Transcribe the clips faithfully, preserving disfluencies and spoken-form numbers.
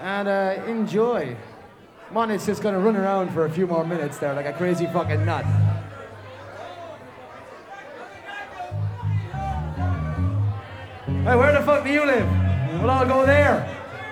and uh, enjoy. Monet's just gonna run around for a few more minutes there like a crazy fucking nut. Hey, where the fuck do you live? We'll all go there.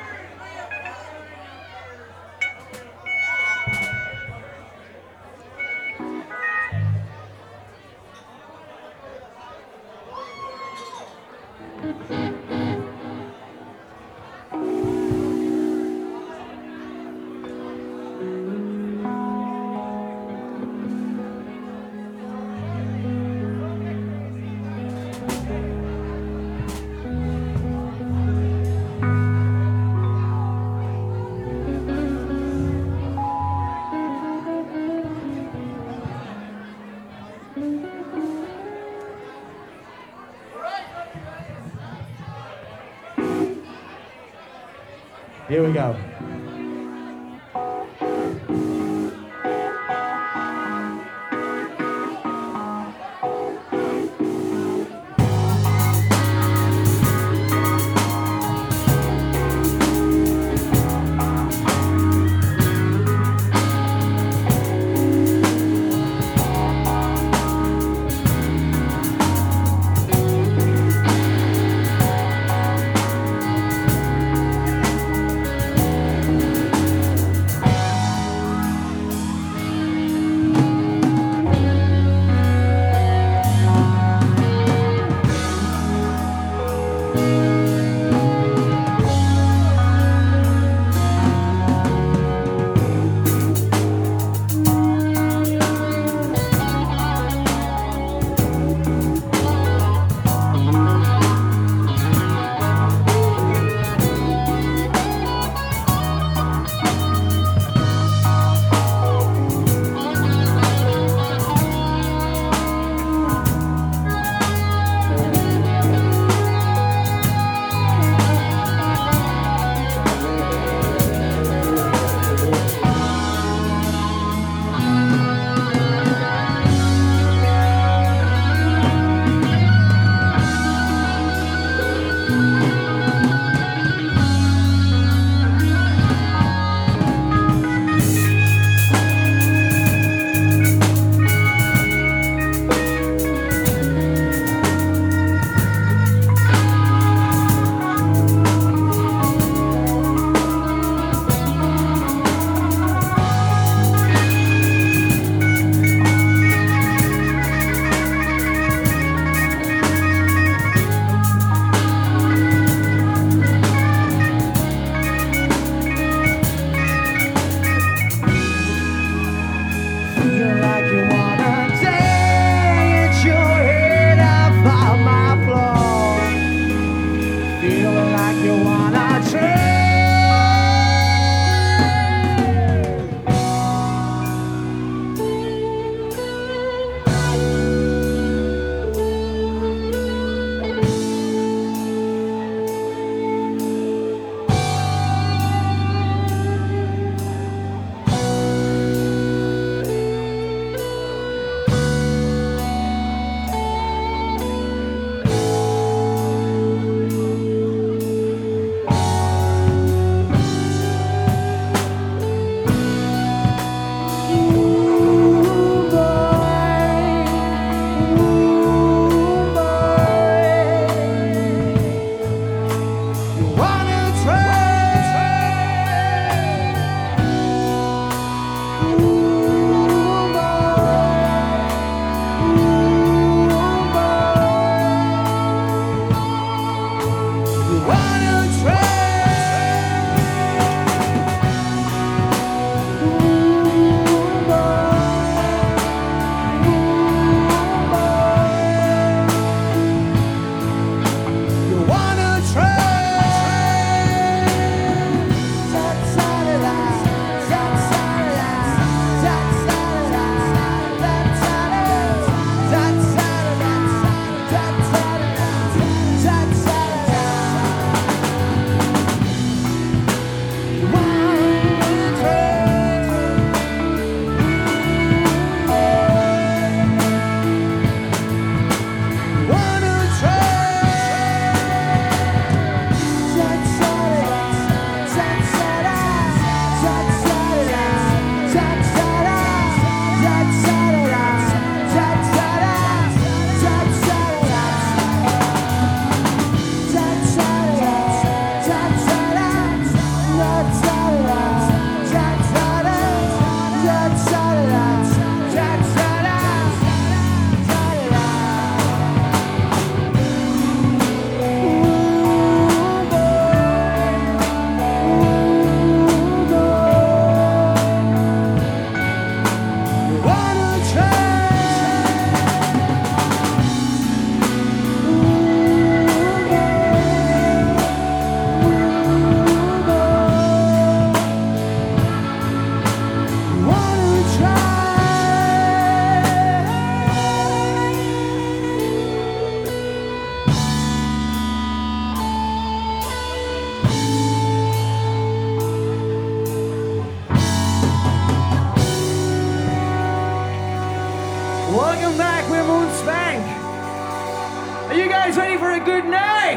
Here we go.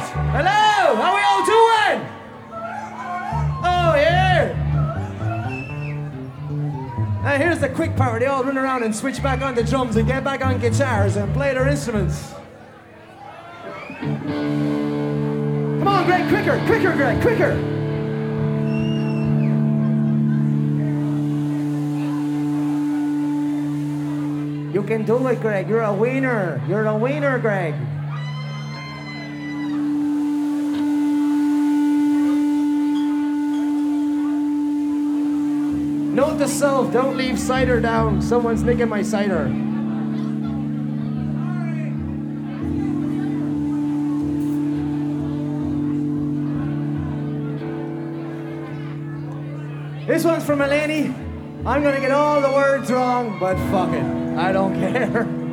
Hello! How we all doing? Oh, yeah! Now here's the quick part. They all run around and switch back on the drums and get back on guitars and play their instruments. Come on, Greg, quicker, quicker, Greg, quicker! You can do it, Greg. You're a wiener. You're a wiener, Greg. Note to self, don't leave cider down. Someone's nicking my cider. This one's from Eleni. I'm gonna get all the words wrong, but fuck it. I don't care.